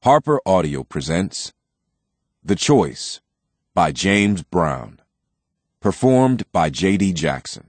Harper Audio presents The Choice by James Brown. Performed by J.D. Jackson.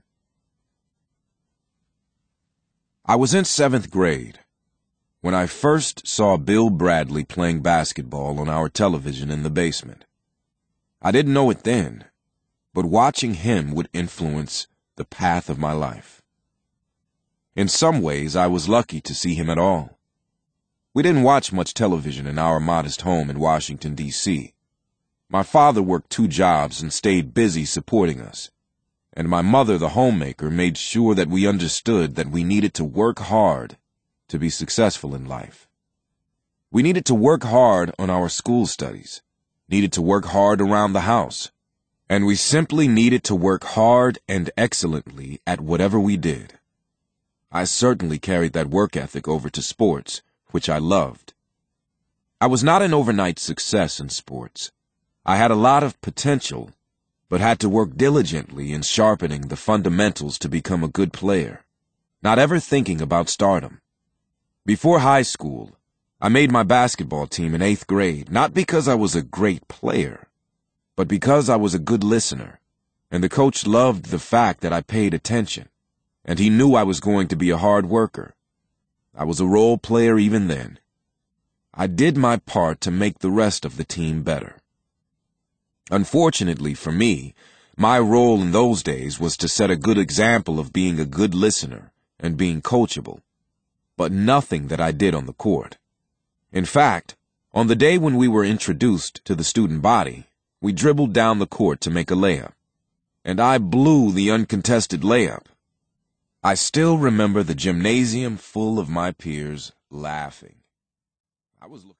I was in 7th grade when I first saw Bill Bradley playing basketball on our television in the basement. I didn't know it then, but watching him would influence the path of my life. In some ways, I was lucky to see him at all. We didn't watch much television in our modest home in Washington, D.C. My father worked 2 jobs and stayed busy supporting us, and my mother, the homemaker, made sure that we understood that we needed to work hard to be successful in life. We needed to work hard on our school studies, needed to work hard around the house, and we simply needed to work hard and excellently at whatever we did. I certainly carried that work ethic over to sports, which I loved. I was not an overnight success in sports. I had a lot of potential, but had to work diligently in sharpening the fundamentals to become a good player, not ever thinking about stardom. Before high school, I made my basketball team in 8th grade, not because I was a great player, but because I was a good listener, and the coach loved the fact that I paid attention, and he knew I was going to be a hard worker. I was a role player even then. I did my part to make the rest of the team better. Unfortunately for me, my role in those days was to set a good example of being a good listener and being coachable, but nothing that I did on the court. In fact, on the day when we were introduced to the student body, we dribbled down the court to make a layup, and I blew the uncontested layup. I still remember the gymnasium full of my peers laughing. I was looking